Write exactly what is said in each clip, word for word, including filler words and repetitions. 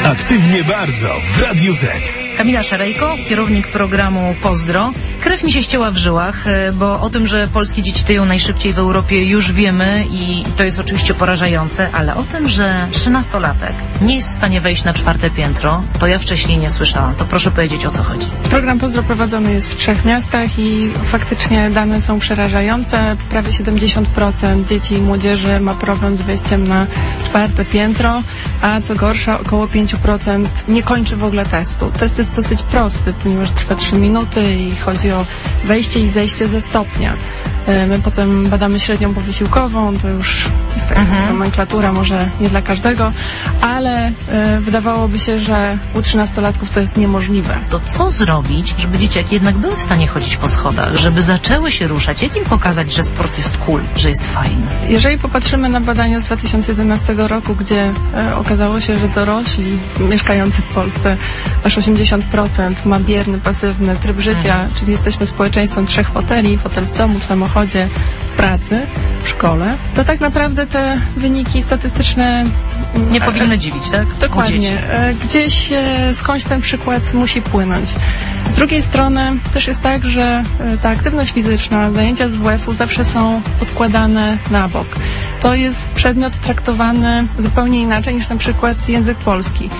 Aktywnie bardzo w Radiu Z. Kamila Szerejko, kierownik programu Pozdro. Krew mi się ścięła w żyłach, bo o tym, że polskie dzieci tyją najszybciej w Europie, już wiemy i, i to jest oczywiście porażające, ale o tym, że trzynastolatek nie jest w stanie wejść na czwarte piętro, to ja wcześniej nie słyszałam. To proszę powiedzieć, o co chodzi. Program Pozdro prowadzony jest w trzech miastach i faktycznie dane są przerażające. Prawie siedemdziesiąt procent dzieci i młodzieży ma problem z wejściem na czwarte piętro, a co gorsza około pięć procent nie kończy w ogóle testu. Test jest dosyć prosty, ponieważ trwa trzy minuty i chodzi o wejście i zejście ze stopnia. My potem badamy średnią powysiłkową, to już jest taka mhm. nomenklatura, może nie dla każdego, ale y, wydawałoby się, że u trzynastolatków to jest niemożliwe. To co zrobić, żeby dzieciaki jednak były w stanie chodzić po schodach, żeby zaczęły się ruszać? Jak im pokazać, że sport jest cool, że jest fajny? Jeżeli popatrzymy na badania z dwa tysiące jedenastego roku, gdzie y, okazało się, że dorośli mieszkający w Polsce aż osiemdziesiąt procent ma bierny, pasywny tryb życia, mhm. czyli jesteśmy społeczeństwem trzech foteli, fotel w domu, w samochodzie, w pracy, w szkole, to tak naprawdę te wyniki statystyczne nie powinny dziwić, tak? Dokładnie. Gdzieś skądś ten przykład musi płynąć. Z drugiej strony też jest tak, że ta aktywność fizyczna, zajęcia z W F u zawsze są odkładane na bok. To jest przedmiot traktowany zupełnie inaczej niż na przykład język polski.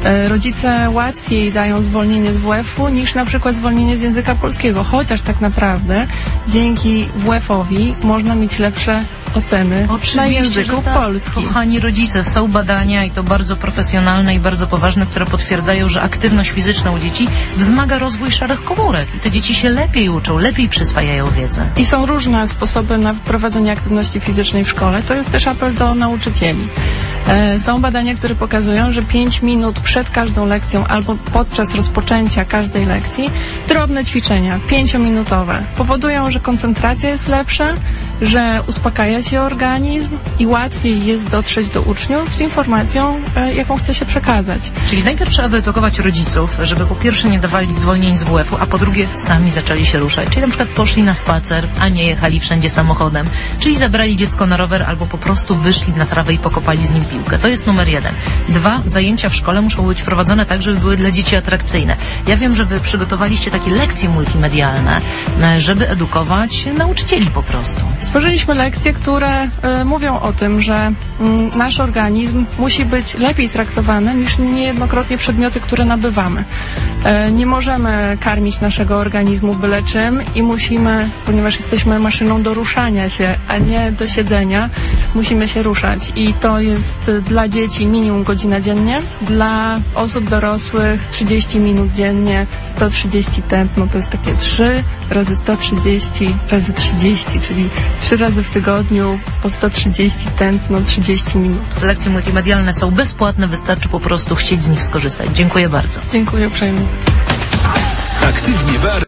Rodzice łatwiej dają zwolnienie z W F u niż na przykład zwolnienie z języka polskiego, chociaż tak naprawdę dzięki W F owi można mieć lepsze oceny Oczywiście, na języku tak. polskim. Kochani rodzice, są badania i to bardzo profesjonalne i bardzo poważne, które potwierdzają, że aktywność fizyczna u dzieci wzmaga rozwój szarych komórek i te dzieci się lepiej uczą, lepiej przyswajają wiedzę. I są różne sposoby na wprowadzenie aktywności fizycznej w szkole. To jest też apel do nauczycieli. E, są badania, które pokazują, że pięć minut przed każdą lekcją albo podczas rozpoczęcia każdej lekcji drobne ćwiczenia, pięciominutowe, powodują, że koncentracja jest lepsza, że uspokaja się organizm i łatwiej jest dotrzeć do uczniów z informacją, e, jaką chce się przekazać. Czyli najpierw trzeba wyedukować rodziców, żeby po pierwsze nie dawali zwolnień z W F u, a po drugie sami zaczęli się ruszać. Czyli na przykład poszli na spacer, a nie jechali wszędzie samochodem. Czyli zabrali dziecko na rower albo po prostu wyszli na trawę i pokopali z nim piłkę. To jest numer jeden. Dwa, zajęcia w szkole muszą być prowadzone tak, żeby były dla dzieci atrakcyjne. Ja wiem, że wy przygotowaliście takie lekcje multimedialne, żeby edukować nauczycieli po prostu. Stworzyliśmy lekcje, które y, mówią o tym, że y, nasz organizm musi być lepiej traktowany niż niejednokrotnie przedmioty, które nabywamy. Y, nie możemy karmić naszego organizmu byle czym i musimy, ponieważ jesteśmy maszyną do ruszania się, a nie do siedzenia, musimy się ruszać. I to jest dla dzieci minimum godzina dziennie, dla osób dorosłych trzydzieści minut dziennie, sto trzydzieści tętno, to jest takie trzy razy sto trzydzieści razy trzydzieści, czyli trzy razy w tygodniu po sto trzydzieści tętno, trzydzieści minut. Lekcje multimedialne są bezpłatne, wystarczy po prostu chcieć z nich skorzystać. Dziękuję bardzo. Dziękuję uprzejmie. Aktywnie bardzo.